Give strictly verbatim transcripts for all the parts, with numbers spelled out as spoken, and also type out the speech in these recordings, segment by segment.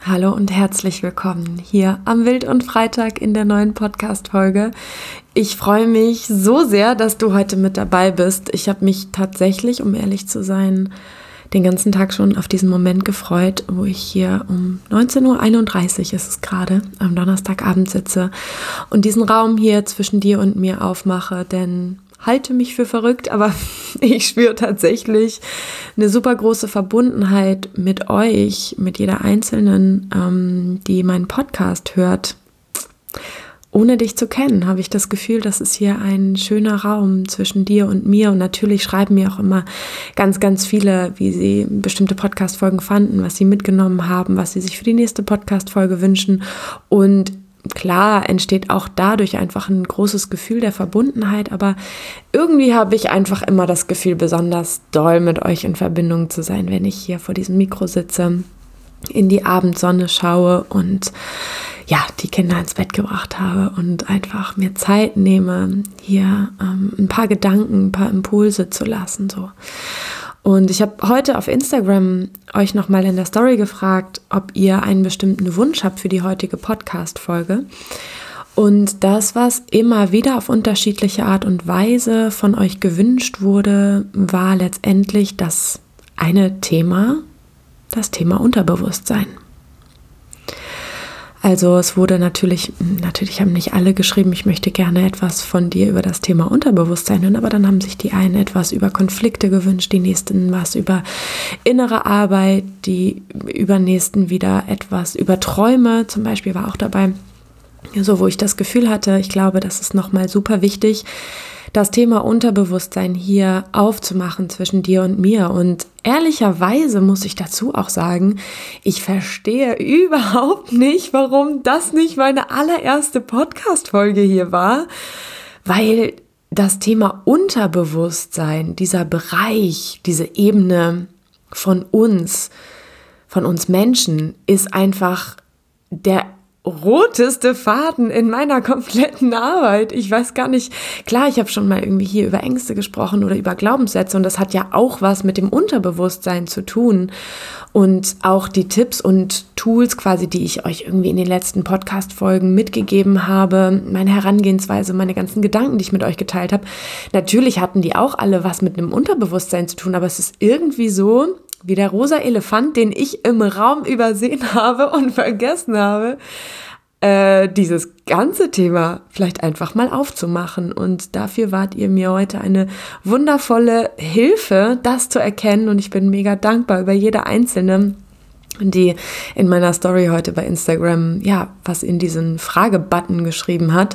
Hallo und herzlich willkommen hier am Wild und Freitag in der neuen Podcast-Folge. Ich freue mich so sehr, dass du heute mit dabei bist. Ich habe mich tatsächlich, um ehrlich zu sein, den ganzen Tag schon auf diesen Moment gefreut, wo ich hier um neunzehn Uhr einunddreißig ist es gerade, am Donnerstagabend sitze und diesen Raum hier zwischen dir und mir aufmache, denn halte mich für verrückt, aber ich spüre tatsächlich eine super große Verbundenheit mit euch, mit jeder Einzelnen, ähm, die meinen Podcast hört. Ohne dich zu kennen, habe ich das Gefühl, das ist hier ein schöner Raum zwischen dir und mir. Und natürlich schreiben mir auch immer ganz, ganz viele, wie sie bestimmte Podcast-Folgen fanden, was sie mitgenommen haben, was sie sich für die nächste Podcast-Folge wünschen. Und klar entsteht auch dadurch einfach ein großes Gefühl der Verbundenheit, aber irgendwie habe ich einfach immer das Gefühl, besonders doll mit euch in Verbindung zu sein, wenn ich hier vor diesem Mikro sitze, in die Abendsonne schaue und ja, die Kinder ins Bett gebracht habe und einfach mir Zeit nehme, hier ähm, ein paar Gedanken, ein paar Impulse zu lassen, so. Und ich habe heute auf Instagram euch nochmal in der Story gefragt, ob ihr einen bestimmten Wunsch habt für die heutige Podcast-Folge. Und das, was immer wieder auf unterschiedliche Art und Weise von euch gewünscht wurde, war letztendlich das eine Thema, das Thema Unterbewusstsein. Also es wurde natürlich, natürlich haben nicht alle geschrieben, ich möchte gerne etwas von dir über das Thema Unterbewusstsein hören, aber dann haben sich die einen etwas über Konflikte gewünscht, die nächsten was über innere Arbeit, die übernächsten wieder etwas über Träume, zum Beispiel war auch dabei, so wo ich das Gefühl hatte, ich glaube, das ist nochmal super wichtig, das Thema Unterbewusstsein hier aufzumachen zwischen dir und mir. Und ehrlicherweise muss ich dazu auch sagen, ich verstehe überhaupt nicht, warum das nicht meine allererste Podcast-Folge hier war, weil das Thema Unterbewusstsein, dieser Bereich, diese Ebene von uns, von uns Menschen, ist einfach der roteste Faden in meiner kompletten Arbeit. Ich weiß gar nicht, klar, ich habe schon mal irgendwie hier über Ängste gesprochen oder über Glaubenssätze und das hat ja auch was mit dem Unterbewusstsein zu tun und auch die Tipps und Tools quasi, die ich euch irgendwie in den letzten Podcast-Folgen mitgegeben habe, meine Herangehensweise, meine ganzen Gedanken, die ich mit euch geteilt habe, natürlich hatten die auch alle was mit einem Unterbewusstsein zu tun, aber es ist irgendwie so, wie der rosa Elefant, den ich im Raum übersehen habe und vergessen habe, äh, dieses ganze Thema vielleicht einfach mal aufzumachen. Und dafür wart ihr mir heute eine wundervolle Hilfe, das zu erkennen. Und ich bin mega dankbar über jede einzelne, die in meiner Story heute bei Instagram, ja, was in diesen Fragebutton geschrieben hat.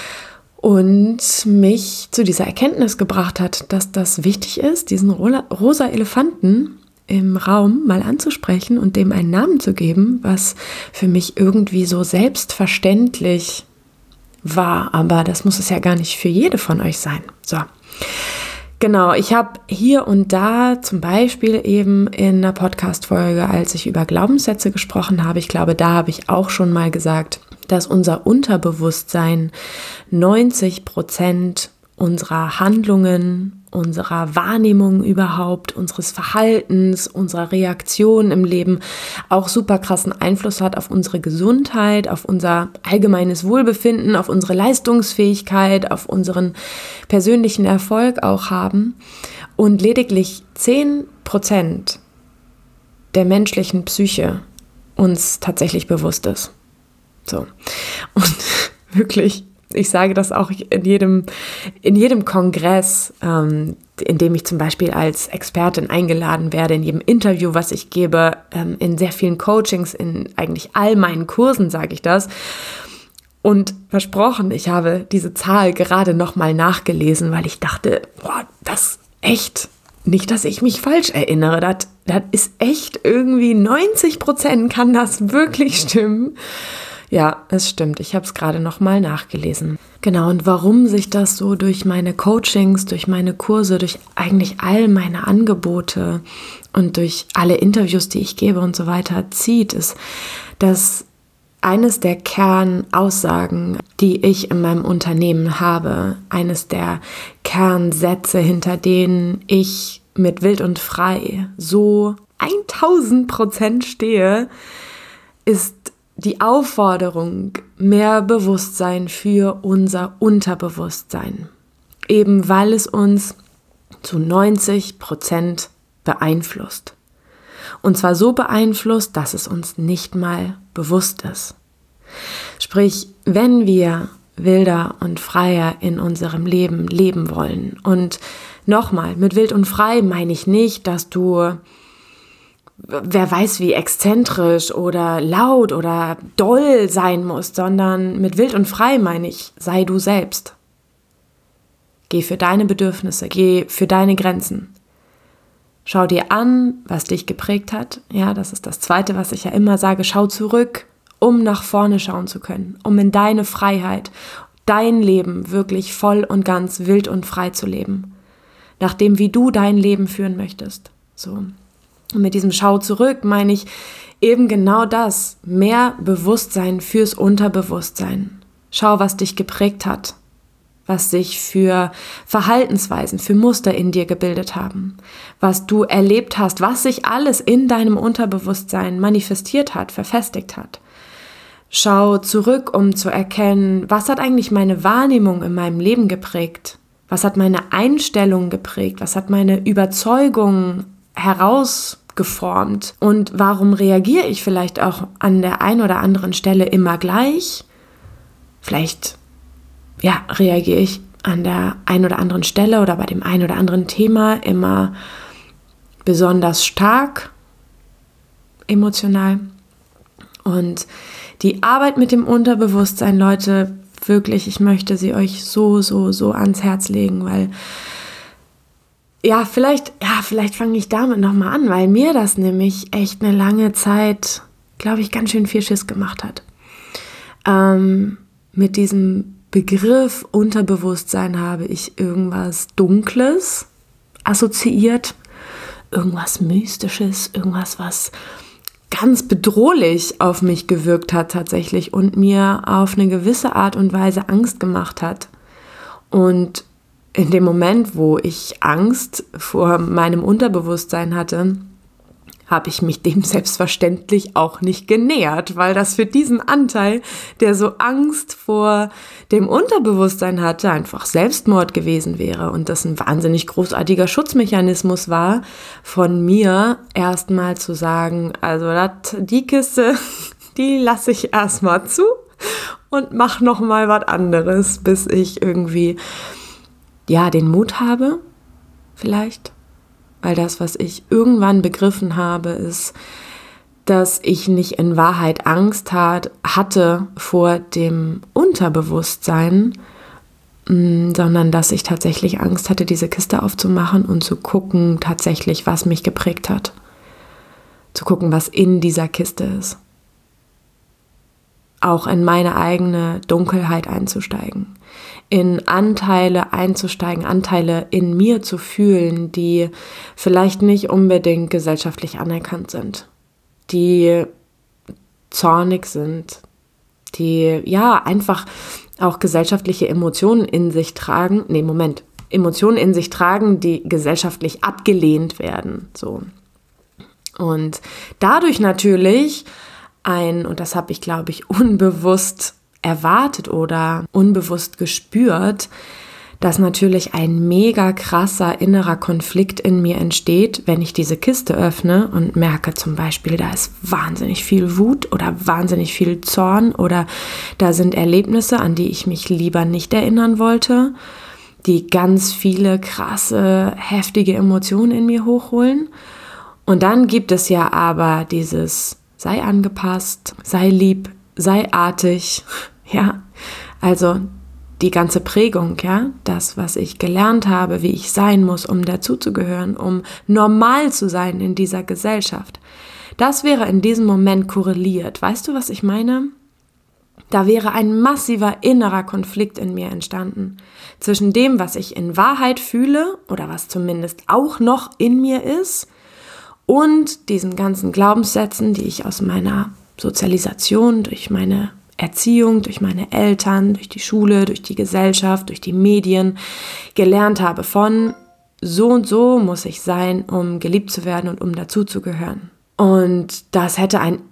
Und mich zu dieser Erkenntnis gebracht hat, dass das wichtig ist, diesen rosa Elefanten im Raum mal anzusprechen und dem einen Namen zu geben, was für mich irgendwie so selbstverständlich war. Aber das muss es ja gar nicht für jede von euch sein. So, genau. Ich habe hier und da zum Beispiel eben in einer Podcast-Folge, als ich über Glaubenssätze gesprochen habe, ich glaube, da habe ich auch schon mal gesagt, dass unser Unterbewusstsein neunzig Prozent unserer Handlungen, unserer Wahrnehmung überhaupt, unseres Verhaltens, unserer Reaktion im Leben auch super krassen Einfluss hat auf unsere Gesundheit, auf unser allgemeines Wohlbefinden, auf unsere Leistungsfähigkeit, auf unseren persönlichen Erfolg auch haben. Und lediglich zehn Prozent der menschlichen Psyche uns tatsächlich bewusst ist. So. Und wirklich, ich sage das auch in jedem, in jedem Kongress, ähm, in dem ich zum Beispiel als Expertin eingeladen werde, in jedem Interview, was ich gebe, ähm, in sehr vielen Coachings, in eigentlich all meinen Kursen sage ich das. Und versprochen, ich habe diese Zahl gerade nochmal nachgelesen, weil ich dachte, boah, das echt, nicht, dass ich mich falsch erinnere, das, das ist echt irgendwie neunzig Prozent kann das wirklich stimmen. Ja, es stimmt. Ich habe es gerade nochmal nachgelesen. Genau, und warum sich das so durch meine Coachings, durch meine Kurse, durch eigentlich all meine Angebote und durch alle Interviews, die ich gebe und so weiter zieht, ist, dass eines der Kernaussagen, die ich in meinem Unternehmen habe, eines der Kernsätze, hinter denen ich mit Wild und Frei so tausend Prozent stehe, ist die Aufforderung, mehr Bewusstsein für unser Unterbewusstsein. Eben weil es uns zu neunzig Prozent beeinflusst. Und zwar so beeinflusst, dass es uns nicht mal bewusst ist. Sprich, wenn wir wilder und freier in unserem Leben leben wollen. Und nochmal, mit wild und frei meine ich nicht, dass du, wer weiß wie exzentrisch oder laut oder doll sein musst, sondern mit wild und frei meine ich, sei du selbst. Geh für deine Bedürfnisse, geh für deine Grenzen. Schau dir an, was dich geprägt hat. Ja, das ist das Zweite, was ich ja immer sage. Schau zurück, um nach vorne schauen zu können, um in deine Freiheit, dein Leben wirklich voll und ganz wild und frei zu leben. Nach dem, wie du dein Leben führen möchtest. So. Und mit diesem Schau zurück meine ich eben genau das. Mehr Bewusstsein fürs Unterbewusstsein. Schau, was dich geprägt hat. Was sich für Verhaltensweisen, für Muster in dir gebildet haben, was du erlebt hast, was sich alles in deinem Unterbewusstsein manifestiert hat, verfestigt hat. Schau zurück, um zu erkennen, was hat eigentlich meine Wahrnehmung in meinem Leben geprägt? Was hat meine Einstellung geprägt? Was hat meine Überzeugung herausgeformt? Und warum reagiere ich vielleicht auch an der einen oder anderen Stelle immer gleich? Vielleicht ja, reagiere ich an der einen oder anderen Stelle oder bei dem einen oder anderen Thema immer besonders stark emotional. Und die Arbeit mit dem Unterbewusstsein, Leute, wirklich, ich möchte sie euch so, so, so ans Herz legen, weil ja, vielleicht, ja, vielleicht fange ich damit nochmal an, weil mir das nämlich echt eine lange Zeit, glaube ich, ganz schön viel Schiss gemacht hat. Ähm, mit diesem Begriff Unterbewusstsein habe ich irgendwas Dunkles assoziiert, irgendwas Mystisches, irgendwas, was ganz bedrohlich auf mich gewirkt hat tatsächlich und mir auf eine gewisse Art und Weise Angst gemacht hat. Und in dem Moment, wo ich Angst vor meinem Unterbewusstsein hatte, habe ich mich dem selbstverständlich auch nicht genähert, weil das für diesen Anteil, der so Angst vor dem Unterbewusstsein hatte, einfach Selbstmord gewesen wäre und das ein wahnsinnig großartiger Schutzmechanismus war, von mir erstmal zu sagen, also dat, die Kiste, die lasse ich erstmal zu und mache nochmal was anderes, bis ich irgendwie, ja, den Mut habe, vielleicht. Weil das, was ich irgendwann begriffen habe, ist, dass ich nicht in Wahrheit Angst hat, hatte vor dem Unterbewusstsein, mh, sondern dass ich tatsächlich Angst hatte, diese Kiste aufzumachen und zu gucken, tatsächlich, was mich geprägt hat. Zu gucken, was in dieser Kiste ist. Auch in meine eigene Dunkelheit einzusteigen. In Anteile einzusteigen, Anteile in mir zu fühlen, die vielleicht nicht unbedingt gesellschaftlich anerkannt sind, die zornig sind, die ja einfach auch gesellschaftliche Emotionen in sich tragen, nee, Moment, Emotionen in sich tragen, die gesellschaftlich abgelehnt werden, so. Und dadurch natürlich ein, und das habe ich, glaube ich, unbewusst erwartet oder unbewusst gespürt, dass natürlich ein mega krasser innerer Konflikt in mir entsteht, wenn ich diese Kiste öffne und merke zum Beispiel, da ist wahnsinnig viel Wut oder wahnsinnig viel Zorn oder da sind Erlebnisse, an die ich mich lieber nicht erinnern wollte, die ganz viele krasse, heftige Emotionen in mir hochholen. Und dann gibt es ja aber dieses sei angepasst, sei lieb, sei artig, ja, also die ganze Prägung, ja, das, was ich gelernt habe, wie ich sein muss, um dazuzugehören, um normal zu sein in dieser Gesellschaft, das wäre in diesem Moment korreliert. Weißt du, was ich meine? Da wäre ein massiver innerer Konflikt in mir entstanden zwischen dem, was ich in Wahrheit fühle oder was zumindest auch noch in mir ist und diesen ganzen Glaubenssätzen, die ich aus meiner Sozialisation, durch meine Erziehung, durch meine Eltern, durch die Schule, durch die Gesellschaft, durch die Medien gelernt habe von so und so muss ich sein, um geliebt zu werden und um dazuzugehören. Und das hätte ein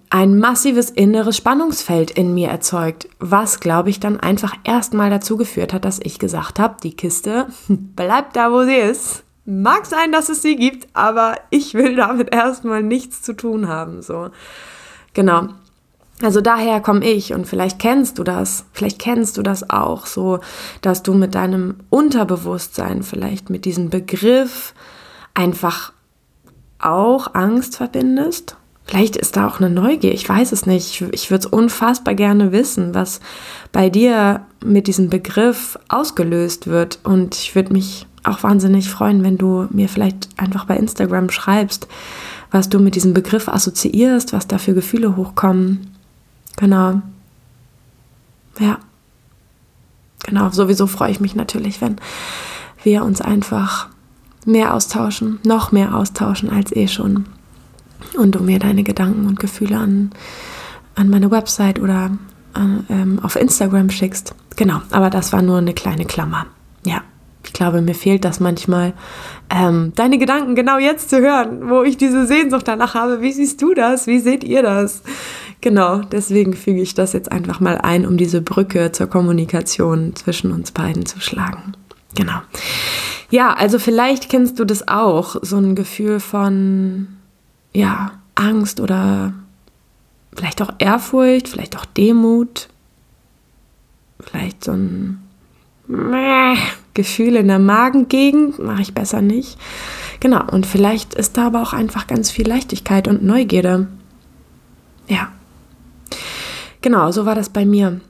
ein massives inneres Spannungsfeld in mir erzeugt, was, glaube ich, dann einfach erstmal dazu geführt hat, dass ich gesagt habe, die Kiste bleibt da, wo sie ist. Mag sein, dass es sie gibt, aber ich will damit erstmal nichts zu tun haben. So, genau. Also daher komme ich und vielleicht kennst du das, vielleicht kennst du das auch so, dass du mit deinem Unterbewusstsein, vielleicht mit diesem Begriff einfach auch Angst verbindest. Vielleicht ist da auch eine Neugier, ich weiß es nicht. Ich, ich würde es unfassbar gerne wissen, was bei dir mit diesem Begriff ausgelöst wird. Und ich würde mich auch wahnsinnig freuen, wenn du mir vielleicht einfach bei Instagram schreibst, was du mit diesem Begriff assoziierst, was da für Gefühle hochkommen. Genau. Ja. Genau, sowieso freue ich mich natürlich, wenn wir uns einfach mehr austauschen, noch mehr austauschen als eh schon. Und du mir deine Gedanken und Gefühle an, an meine Website oder an, ähm, auf Instagram schickst. Genau, aber das war nur eine kleine Klammer. Ja, ich glaube, mir fehlt das manchmal, ähm, deine Gedanken genau jetzt zu hören, wo ich diese Sehnsucht danach habe. Wie siehst du das? Wie seht ihr das? Genau, deswegen füge ich das jetzt einfach mal ein, um diese Brücke zur Kommunikation zwischen uns beiden zu schlagen. Genau. Ja, also vielleicht kennst du das auch, so ein Gefühl von ja, Angst oder vielleicht auch Ehrfurcht, vielleicht auch Demut, vielleicht so ein Gefühl in der Magengegend, mache ich besser nicht. Genau, und vielleicht ist da aber auch einfach ganz viel Leichtigkeit und Neugierde. Ja, genau, so war das bei mir.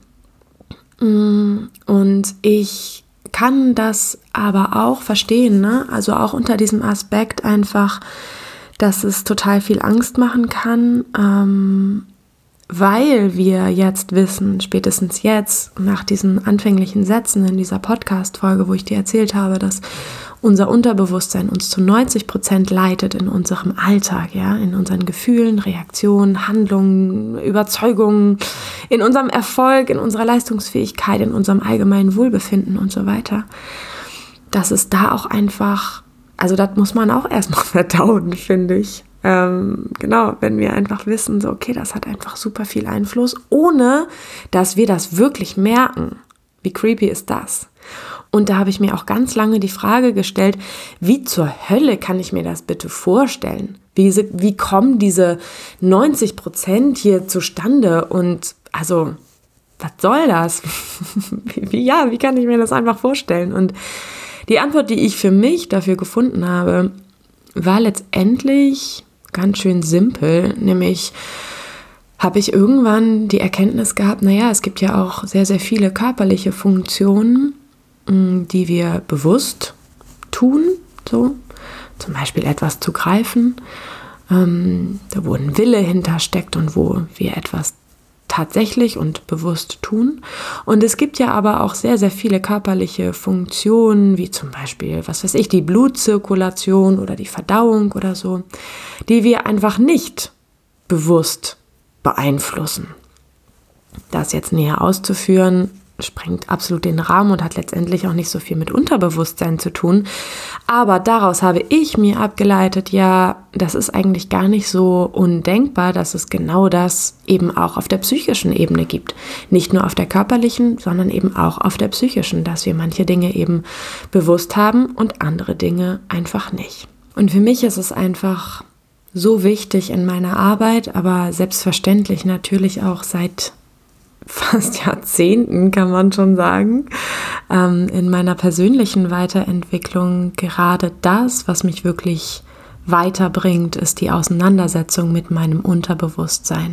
Und ich kann das aber auch verstehen, ne? Also auch unter diesem Aspekt einfach, dass es total viel Angst machen kann, ähm, weil wir jetzt wissen, spätestens jetzt, nach diesen anfänglichen Sätzen in dieser Podcast-Folge, wo ich dir erzählt habe, dass unser Unterbewusstsein uns zu neunzig Prozent leitet in unserem Alltag, ja, in unseren Gefühlen, Reaktionen, Handlungen, Überzeugungen, in unserem Erfolg, in unserer Leistungsfähigkeit, in unserem allgemeinen Wohlbefinden und so weiter, dass es da auch einfach, also das muss man auch erstmal verdauen, finde ich. Ähm, genau, wenn wir einfach wissen, so okay, das hat einfach super viel Einfluss, ohne dass wir das wirklich merken. Wie creepy ist das? Und da habe ich mir auch ganz lange die Frage gestellt, wie zur Hölle kann ich mir das bitte vorstellen? Wie, wie kommen diese neunzig Prozent hier zustande? Und also, was soll das? wie, ja, wie kann ich mir das einfach vorstellen? Und die Antwort, die ich für mich dafür gefunden habe, war letztendlich ganz schön simpel, nämlich habe ich irgendwann die Erkenntnis gehabt, naja, es gibt ja auch sehr, sehr viele körperliche Funktionen, die wir bewusst tun, so zum Beispiel etwas zu greifen, ähm, da wo ein Wille hintersteckt und wo wir etwas tatsächlich und bewusst tun. Und es gibt ja aber auch sehr, sehr viele körperliche Funktionen, wie zum Beispiel, was weiß ich, die Blutzirkulation oder die Verdauung oder so, die wir einfach nicht bewusst beeinflussen. Das jetzt näher auszuführen, sprengt absolut den Rahmen und hat letztendlich auch nicht so viel mit Unterbewusstsein zu tun. Aber daraus habe ich mir abgeleitet, ja, das ist eigentlich gar nicht so undenkbar, dass es genau das eben auch auf der psychischen Ebene gibt. Nicht nur auf der körperlichen, sondern eben auch auf der psychischen, dass wir manche Dinge eben bewusst haben und andere Dinge einfach nicht. Und für mich ist es einfach so wichtig in meiner Arbeit, aber selbstverständlich natürlich auch seit fast Jahrzehnten, kann man schon sagen, ähm, in meiner persönlichen Weiterentwicklung gerade das, was mich wirklich weiterbringt, ist die Auseinandersetzung mit meinem Unterbewusstsein.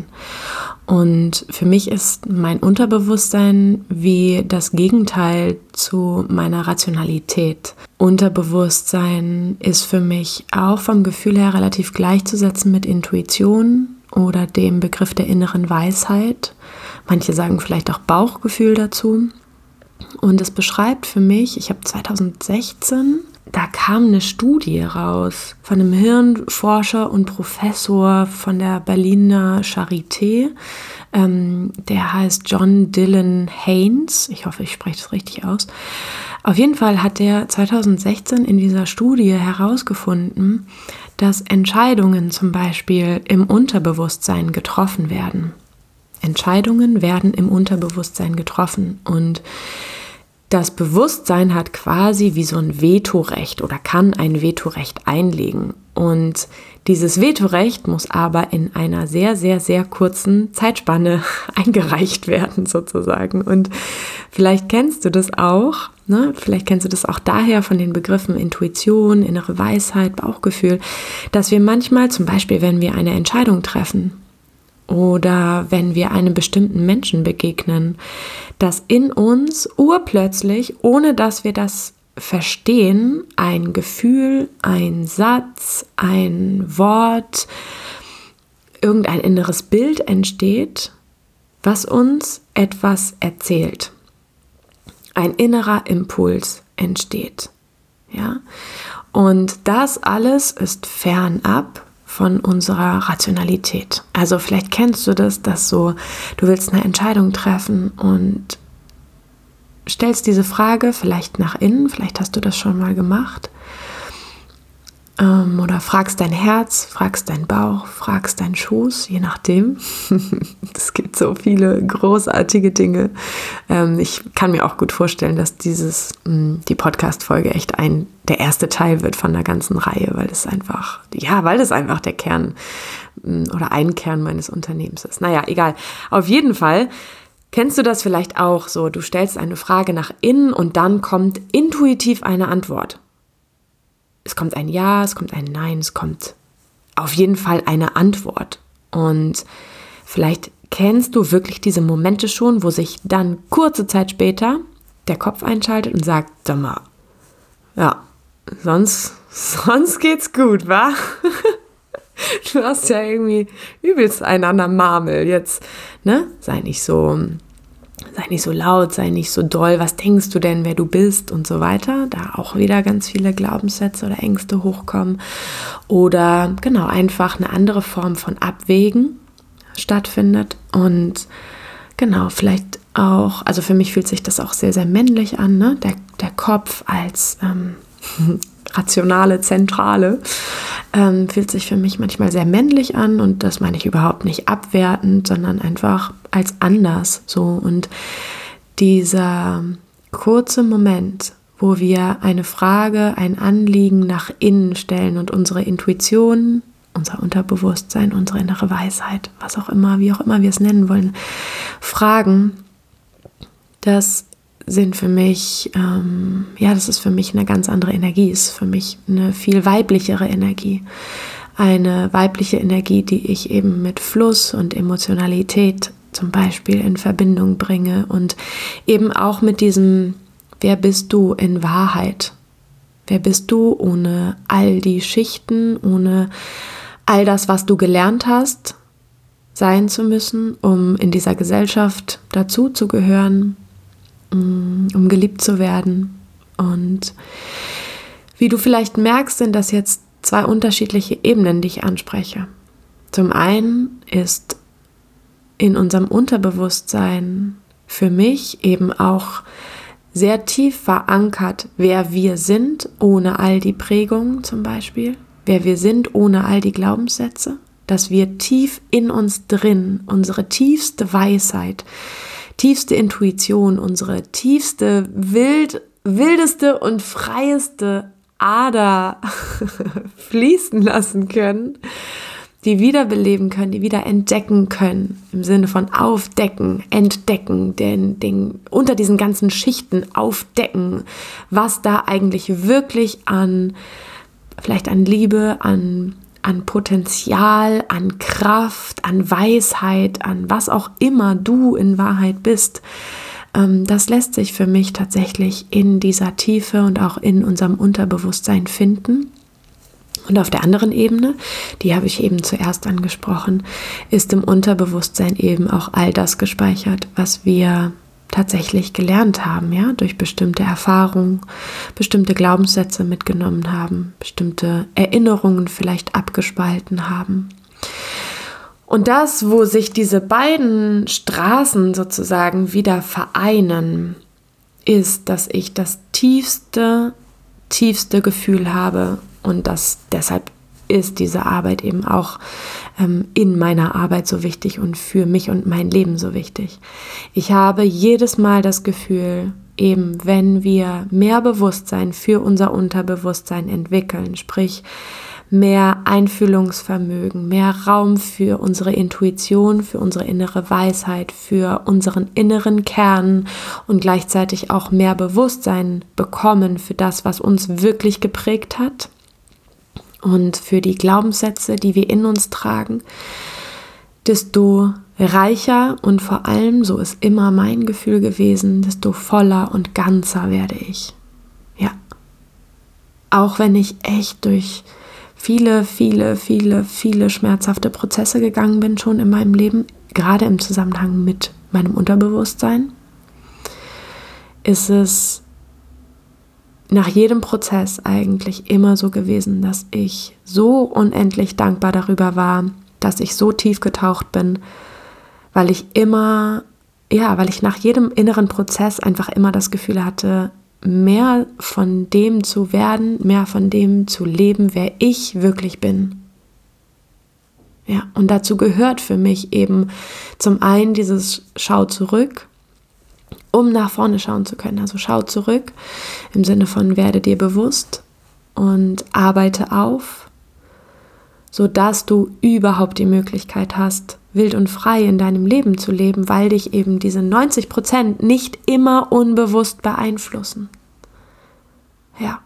Und für mich ist mein Unterbewusstsein wie das Gegenteil zu meiner Rationalität. Unterbewusstsein ist für mich auch vom Gefühl her relativ gleichzusetzen mit Intuition oder dem Begriff der inneren Weisheit. Manche sagen vielleicht auch Bauchgefühl dazu. Und es beschreibt für mich, ich habe zwanzig sechzehn, da kam eine Studie raus von einem Hirnforscher und Professor von der Berliner Charité. Ähm, der heißt John Dylan Haynes. Ich hoffe, ich spreche das richtig aus. Auf jeden Fall hat der zwanzig sechzehn in dieser Studie herausgefunden, dass Entscheidungen zum Beispiel im Unterbewusstsein getroffen werden. Entscheidungen werden im Unterbewusstsein getroffen und das Bewusstsein hat quasi wie so ein Vetorecht oder kann ein Vetorecht einlegen. Und dieses Vetorecht muss aber in einer sehr, sehr, sehr kurzen Zeitspanne eingereicht werden sozusagen. Und vielleicht kennst du das auch, ne? Vielleicht kennst du das auch daher von den Begriffen Intuition, innere Weisheit, Bauchgefühl, dass wir manchmal zum Beispiel, wenn wir eine Entscheidung treffen, oder wenn wir einem bestimmten Menschen begegnen, dass in uns urplötzlich, ohne dass wir das verstehen, ein Gefühl, ein Satz, ein Wort, irgendein inneres Bild entsteht, was uns etwas erzählt. Ein innerer Impuls entsteht. Ja? Und das alles ist fernab von unserer Rationalität. Also vielleicht kennst du das, dass so, du willst eine Entscheidung treffen und stellst diese Frage vielleicht nach innen, vielleicht hast du das schon mal gemacht, ähm, oder fragst dein Herz, fragst deinen Bauch, fragst deinen Schoß, je nachdem. Es gibt so viele großartige Dinge. Ähm, ich kann mir auch gut vorstellen, dass dieses, mh, die Podcast-Folge echt ein, der erste Teil wird von der ganzen Reihe, weil das einfach, ja, weil das einfach der Kern mh, oder ein Kern meines Unternehmens ist. Naja, egal. Auf jeden Fall kennst du das vielleicht auch so, du stellst eine Frage nach innen und dann kommt intuitiv eine Antwort. Es kommt ein Ja, es kommt ein Nein, es kommt auf jeden Fall eine Antwort. Und vielleicht kennst du wirklich diese Momente schon, wo sich dann kurze Zeit später der Kopf einschaltet und sagt, sag mal, ja, sonst, sonst geht's gut, wa? Du hast ja irgendwie übelst einen an der Marmel jetzt, ne? Sei nicht so... Sei nicht so laut, sei nicht so doll, was denkst du denn, wer du bist und so weiter. Da auch wieder ganz viele Glaubenssätze oder Ängste hochkommen. Oder genau, einfach eine andere Form von Abwägen stattfindet. Und genau, vielleicht auch, also für mich fühlt sich das auch sehr, sehr männlich an, ne? Der, der Kopf als ähm, rationale Zentrale ähm, fühlt sich für mich manchmal sehr männlich an und das meine ich überhaupt nicht abwertend, sondern einfach als anders so. Und dieser kurze Moment, wo wir eine Frage, ein Anliegen nach innen stellen und unsere Intuition, unser Unterbewusstsein, unsere innere Weisheit, was auch immer, wie auch immer wir es nennen wollen, fragen, das sind für mich, ähm, ja, das ist für mich eine ganz andere Energie, ist für mich eine viel weiblichere Energie. Eine weibliche Energie, die ich eben mit Fluss und Emotionalität zum Beispiel in Verbindung bringe und eben auch mit diesem, wer bist du in Wahrheit? Wer bist du ohne all die Schichten, ohne all das, was du gelernt hast, sein zu müssen, um in dieser Gesellschaft dazu zu gehören, um geliebt zu werden. Und wie du vielleicht merkst, sind das jetzt zwei unterschiedliche Ebenen, die ich anspreche. Zum einen ist in unserem Unterbewusstsein für mich eben auch sehr tief verankert, wer wir sind, ohne all die Prägungen zum Beispiel, wer wir sind, ohne all die Glaubenssätze, dass wir tief in uns drin unsere tiefste Weisheit, tiefste Intuition, unsere tiefste, wild, wildeste und freieste Ader fließen lassen können, die wiederbeleben können, die wieder entdecken können, im Sinne von aufdecken, entdecken, den, den, unter diesen ganzen Schichten aufdecken, was da eigentlich wirklich an, vielleicht an Liebe, an an Potenzial, an Kraft, an Weisheit, an was auch immer du in Wahrheit bist, das lässt sich für mich tatsächlich in dieser Tiefe und auch in unserem Unterbewusstsein finden. Und auf der anderen Ebene, die habe ich eben zuerst angesprochen, ist im Unterbewusstsein eben auch all das gespeichert, was wir tatsächlich gelernt haben, ja, durch bestimmte Erfahrungen, bestimmte Glaubenssätze mitgenommen haben, bestimmte Erinnerungen vielleicht abgespalten haben. Und das, wo sich diese beiden Straßen sozusagen wieder vereinen, ist, dass ich das tiefste, tiefste Gefühl habe und das deshalb ist diese Arbeit eben auch ähm, in meiner Arbeit so wichtig und für mich und mein Leben so wichtig. Ich habe jedes Mal das Gefühl, eben wenn wir mehr Bewusstsein für unser Unterbewusstsein entwickeln, sprich mehr Einfühlungsvermögen, mehr Raum für unsere Intuition, für unsere innere Weisheit, für unseren inneren Kern und gleichzeitig auch mehr Bewusstsein bekommen für das, was uns wirklich geprägt hat und für die Glaubenssätze, die wir in uns tragen, desto reicher und vor allem, so ist immer mein Gefühl gewesen, desto voller und ganzer werde ich. Ja. Auch wenn ich echt durch viele, viele, viele, viele schmerzhafte Prozesse gegangen bin, schon in meinem Leben, gerade im Zusammenhang mit meinem Unterbewusstsein, ist es nach jedem Prozess eigentlich immer so gewesen, dass ich so unendlich dankbar darüber war, dass ich so tief getaucht bin, weil ich immer, ja, weil ich nach jedem inneren Prozess einfach immer das Gefühl hatte, mehr von dem zu werden, mehr von dem zu leben, wer ich wirklich bin. Ja, und dazu gehört für mich eben zum einen dieses Schau zurück, um nach vorne schauen zu können. Also schau zurück im Sinne von werde dir bewusst und arbeite auf, sodass du überhaupt die Möglichkeit hast, wild und frei in deinem Leben zu leben, weil dich eben diese neunzig Prozent nicht immer unbewusst beeinflussen. Ja.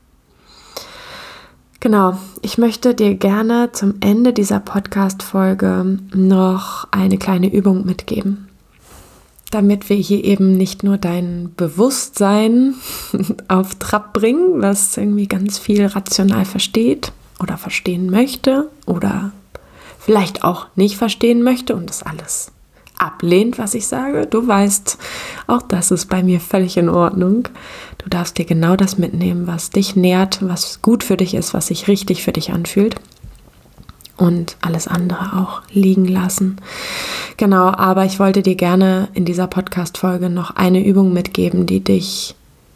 Genau, ich möchte dir gerne zum Ende dieser Podcast-Folge noch eine kleine Übung mitgeben, damit wir hier eben nicht nur dein Bewusstsein auf Trab bringen, was irgendwie ganz viel rational versteht oder verstehen möchte oder vielleicht auch nicht verstehen möchte und das alles ablehnt, was ich sage. Du weißt, auch das ist bei mir völlig in Ordnung. Du darfst dir genau das mitnehmen, was dich nährt, was gut für dich ist, was sich richtig für dich anfühlt. Und alles andere auch liegen lassen. Genau, aber ich wollte dir gerne in dieser Podcast-Folge noch eine Übung mitgeben, die dich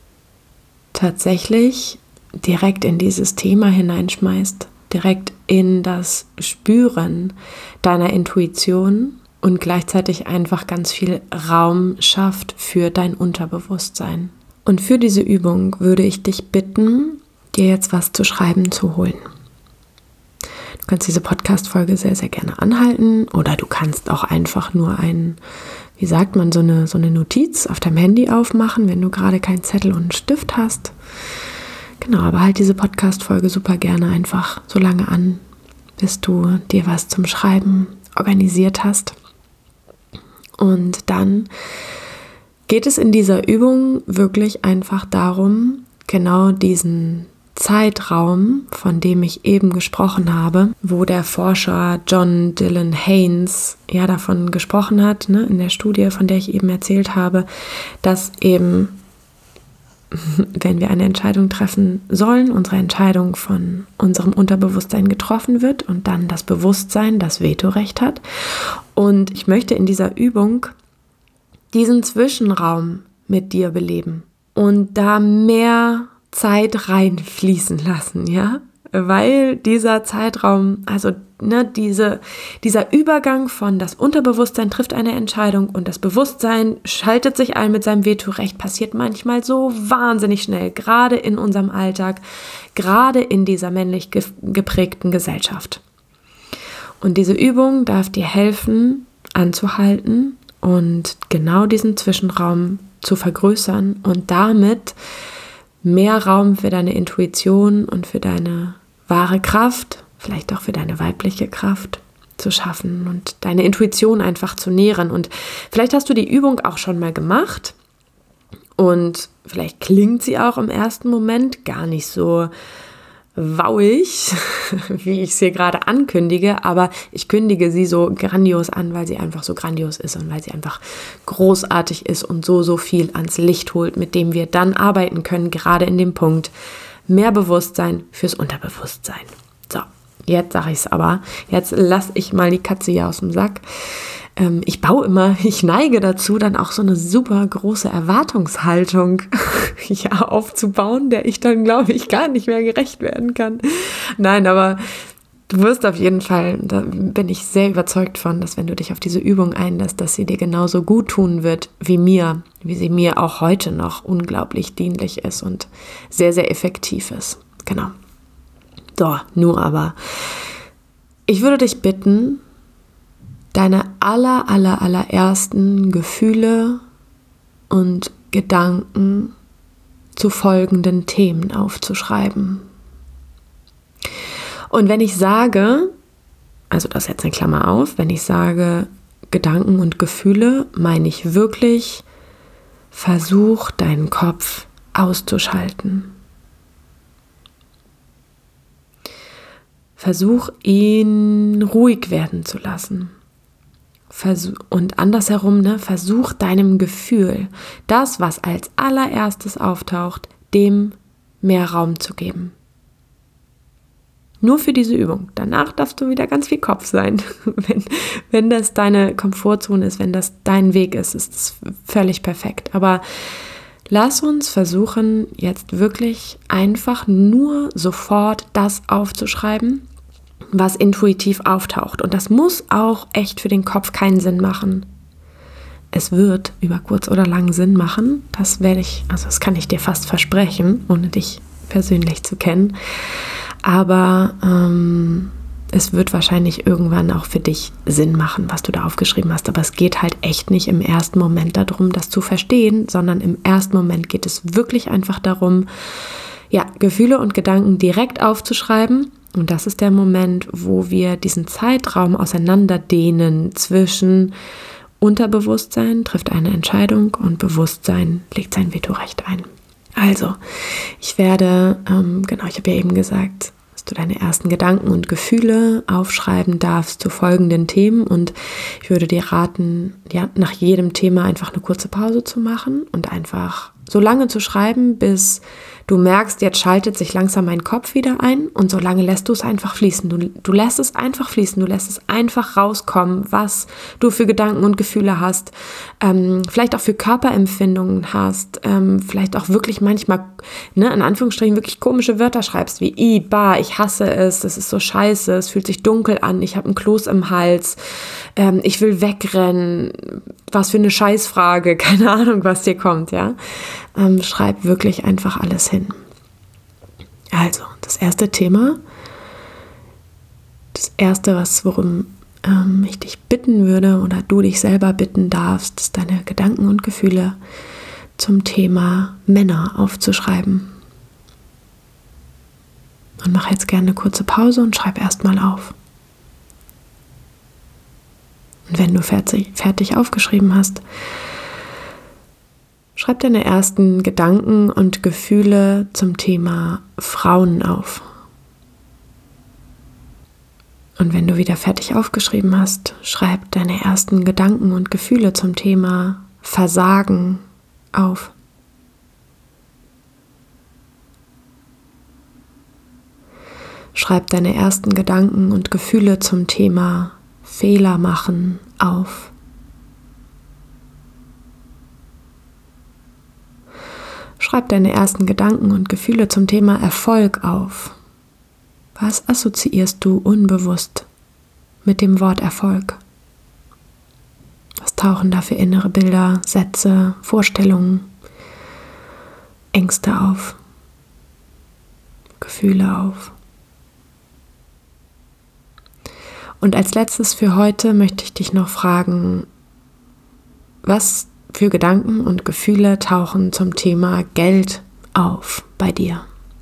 tatsächlich direkt in dieses Thema hineinschmeißt, direkt in das Spüren deiner Intuition und gleichzeitig einfach ganz viel Raum schafft für dein Unterbewusstsein. Und für diese Übung würde ich dich bitten, dir jetzt was zu schreiben zu holen. Du kannst diese Podcast-Folge sehr, sehr gerne anhalten oder du kannst auch einfach nur ein, wie sagt man, so eine, so eine Notiz auf deinem Handy aufmachen, wenn du gerade keinen Zettel und einen Stift hast. Genau, aber halt diese Podcast-Folge super gerne einfach so lange an, bis du dir was zum Schreiben organisiert hast. Und dann geht es in dieser Übung wirklich einfach darum, genau diesen Zeitraum, von dem ich eben gesprochen habe, wo der Forscher John Dylan Haynes ja davon gesprochen hat, ne, in der Studie, von der ich eben erzählt habe, dass eben, wenn wir eine Entscheidung treffen sollen, unsere Entscheidung von unserem Unterbewusstsein getroffen wird und dann das Bewusstsein das Vetorecht hat. Und ich möchte in dieser Übung diesen Zwischenraum mit dir beleben und da mehr Zeit reinfließen lassen, ja, weil dieser Zeitraum, also ne, diese, dieser Übergang von das Unterbewusstsein trifft eine Entscheidung und das Bewusstsein schaltet sich ein mit seinem Vetorecht, passiert manchmal so wahnsinnig schnell, gerade in unserem Alltag, gerade in dieser männlich geprägten Gesellschaft. Und diese Übung darf dir helfen, anzuhalten und genau diesen Zwischenraum zu vergrößern und damit mehr Raum für deine Intuition und für deine wahre Kraft, vielleicht auch für deine weibliche Kraft zu schaffen und deine Intuition einfach zu nähren. Und vielleicht hast du die Übung auch schon mal gemacht und vielleicht klingt sie auch im ersten Moment gar nicht so wauig, wie ich es hier gerade ankündige, aber ich kündige sie so grandios an, weil sie einfach so grandios ist und weil sie einfach großartig ist und so, so viel ans Licht holt, mit dem wir dann arbeiten können, gerade in dem Punkt mehr Bewusstsein fürs Unterbewusstsein. So, jetzt sage ich es aber, jetzt lasse ich mal die Katze hier aus dem Sack. Ähm, ich baue immer, ich neige dazu, dann auch so eine super große Erwartungshaltung ja, aufzubauen, der ich dann, glaube ich, gar nicht mehr gerecht werden kann. Nein, aber du wirst auf jeden Fall, da bin ich sehr überzeugt von, dass wenn du dich auf diese Übung einlässt, dass sie dir genauso gut tun wird wie mir, wie sie mir auch heute noch unglaublich dienlich ist und sehr, sehr effektiv ist. Genau. So, nur aber, ich würde dich bitten, deine aller, aller, allerersten Gefühle und Gedanken zu folgenden Themen aufzuschreiben. Und wenn ich sage, also das jetzt eine Klammer auf, wenn ich sage Gedanken und Gefühle, meine ich wirklich, versuch deinen Kopf auszuschalten. Versuch ihn ruhig werden zu lassen. Versuch, und andersherum, ne, versuch deinem Gefühl, das, was als allererstes auftaucht, dem mehr Raum zu geben. Nur für diese Übung. Danach darfst du wieder ganz viel Kopf sein. Wenn, wenn das deine Komfortzone ist, wenn das dein Weg ist, ist es völlig perfekt. Aber lass uns versuchen, jetzt wirklich einfach nur sofort das aufzuschreiben, was intuitiv auftaucht. Und das muss auch echt für den Kopf keinen Sinn machen. Es wird über kurz oder lang Sinn machen. Das werde ich, also das kann ich dir fast versprechen, ohne dich persönlich zu kennen. Aber ähm, es wird wahrscheinlich irgendwann auch für dich Sinn machen, was du da aufgeschrieben hast. Aber es geht halt echt nicht im ersten Moment darum, das zu verstehen, sondern im ersten Moment geht es wirklich einfach darum, ja, Gefühle und Gedanken direkt aufzuschreiben. Und das ist der Moment, wo wir diesen Zeitraum auseinanderdehnen zwischen Unterbewusstsein trifft eine Entscheidung und Bewusstsein legt sein Vetorecht ein. Also, ich werde, ähm, genau, ich habe ja eben gesagt, dass du deine ersten Gedanken und Gefühle aufschreiben darfst zu folgenden Themen und ich würde dir raten, ja, nach jedem Thema einfach eine kurze Pause zu machen und einfach so lange zu schreiben, bis du merkst, jetzt schaltet sich langsam mein Kopf wieder ein und so lange lässt du es einfach fließen. Du, du lässt es einfach fließen, du lässt es einfach rauskommen, was du für Gedanken und Gefühle hast, ähm, vielleicht auch für Körperempfindungen hast, ähm, vielleicht auch wirklich manchmal, ne, in Anführungsstrichen wirklich komische Wörter schreibst, wie I, Ba, ich hasse es, das ist so scheiße, es fühlt sich dunkel an, ich habe einen Kloß im Hals, ähm, ich will wegrennen, was für eine Scheißfrage, keine Ahnung, was dir kommt, ja. Ähm, schreib wirklich einfach alles hin. Also, das erste Thema, das erste, was worum ähm, ich dich bitten würde oder du dich selber bitten darfst, ist deine Gedanken und Gefühle zum Thema Männer aufzuschreiben. Und mach jetzt gerne eine kurze Pause und schreib erstmal auf. Und wenn du fertig, fertig aufgeschrieben hast, schreib deine ersten Gedanken und Gefühle zum Thema Frauen auf. Und wenn du wieder fertig aufgeschrieben hast, schreib deine ersten Gedanken und Gefühle zum Thema Versagen auf. Schreib deine ersten Gedanken und Gefühle zum Thema Fehler machen auf. Schreib deine ersten Gedanken und Gefühle zum Thema Erfolg auf. Was assoziierst du unbewusst mit dem Wort Erfolg? Was tauchen da für innere Bilder, Sätze, Vorstellungen, Ängste auf, Gefühle auf? Und als letztes für heute möchte ich dich noch fragen, was für Gedanken und Gefühle tauchen zum Thema Geld auf bei dir?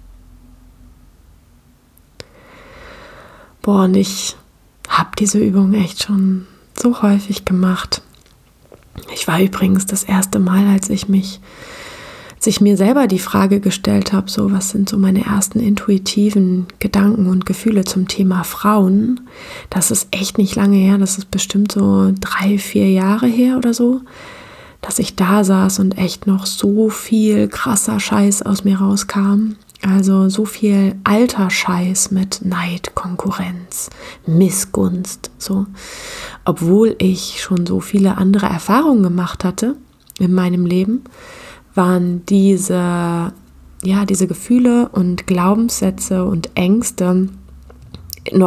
Boah, und ich habe diese Übung echt schon so häufig gemacht. Ich war übrigens das erste Mal, als ich mich, als ich mir selber die Frage gestellt habe, so was sind so meine ersten intuitiven Gedanken und Gefühle zum Thema Frauen. Das ist echt nicht lange her, das ist bestimmt so drei, vier Jahre her oder so, dass ich da saß und echt noch so viel krasser Scheiß aus mir rauskam. Also so viel alter Scheiß mit Neid, Konkurrenz, Missgunst, so. Obwohl ich schon so viele andere Erfahrungen gemacht hatte in meinem Leben, waren diese, ja, diese Gefühle und Glaubenssätze und Ängste noch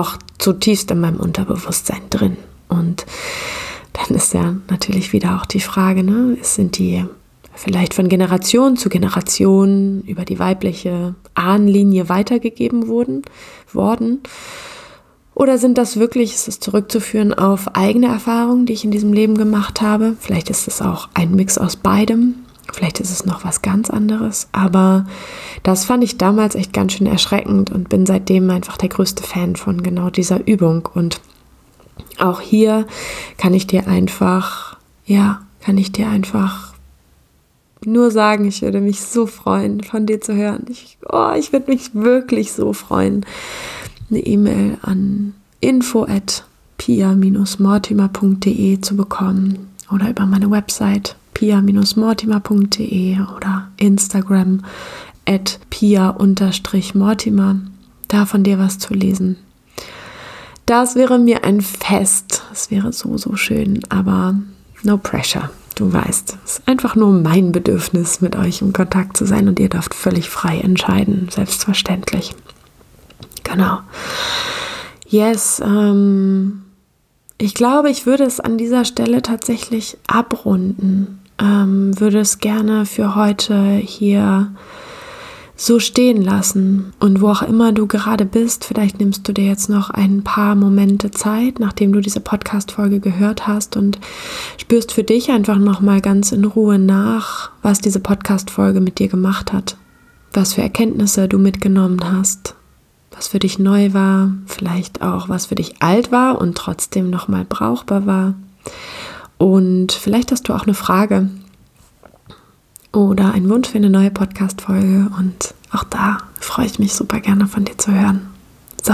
zutiefst in meinem Unterbewusstsein drin. Und dann ist ja natürlich wieder auch die Frage, ne, sind die vielleicht von Generation zu Generation über die weibliche Ahnenlinie weitergegeben wurden, worden? Oder sind das wirklich, ist es zurückzuführen auf eigene Erfahrungen, die ich in diesem Leben gemacht habe? Vielleicht ist es auch ein Mix aus beidem. Vielleicht ist es noch was ganz anderes. Aber das fand ich damals echt ganz schön erschreckend und bin seitdem einfach der größte Fan von genau dieser Übung. Und auch hier kann ich dir einfach, ja, kann ich dir einfach nur sagen, ich würde mich so freuen, von dir zu hören. Ich, oh, ich würde mich wirklich so freuen, eine E-Mail an info at pia dash mortimer punkt de zu bekommen oder über meine Website pia dash mortimer punkt de oder Instagram at pia mortimer, da von dir was zu lesen. Das wäre mir ein Fest. Das wäre so, so schön, aber no pressure. Du weißt, es ist einfach nur mein Bedürfnis, mit euch in Kontakt zu sein und ihr dürft völlig frei entscheiden, selbstverständlich. Genau. Yes, ähm, ich glaube, ich würde es an dieser Stelle tatsächlich abrunden. Ähm, würde es gerne für heute hier so stehen lassen. Und wo auch immer du gerade bist, vielleicht nimmst du dir jetzt noch ein paar Momente Zeit, nachdem du diese Podcast-Folge gehört hast und spürst für dich einfach nochmal ganz in Ruhe nach, was diese Podcast-Folge mit dir gemacht hat, was für Erkenntnisse du mitgenommen hast, was für dich neu war, vielleicht auch was für dich alt war und trotzdem nochmal brauchbar war. Und vielleicht hast du auch eine Frage oder einen Wunsch für eine neue Podcast-Folge und auch da freue ich mich super gerne von dir zu hören. So,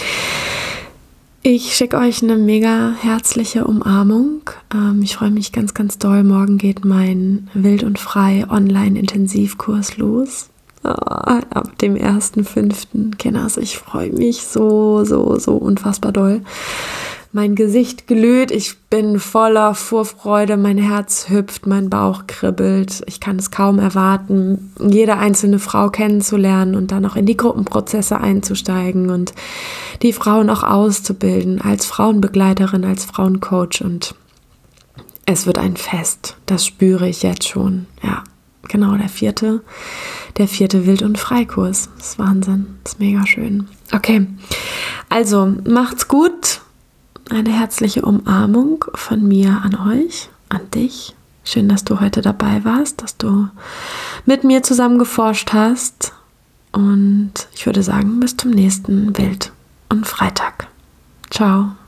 ich schicke euch eine mega herzliche Umarmung. Ähm, ich freue mich ganz, ganz doll. Morgen geht mein Wild und Frei Online-Intensivkurs los. Oh, ab dem ersten fünften Kenners, ich freue mich so, so, so unfassbar doll. Mein Gesicht glüht, ich bin voller Vorfreude, mein Herz hüpft, mein Bauch kribbelt. Ich kann es kaum erwarten, jede einzelne Frau kennenzulernen und dann auch in die Gruppenprozesse einzusteigen und die Frauen auch auszubilden als Frauenbegleiterin, als Frauencoach. Und es wird ein Fest, das spüre ich jetzt schon. Ja, genau, der vierte, der vierte Wild- und Freikurs. Das ist Wahnsinn, das ist mega schön. Okay, also macht's gut. Eine herzliche Umarmung von mir an euch, an dich. Schön, dass du heute dabei warst, dass du mit mir zusammen geforscht hast. Und ich würde sagen, bis zum nächsten Wild- und Freitag. Ciao.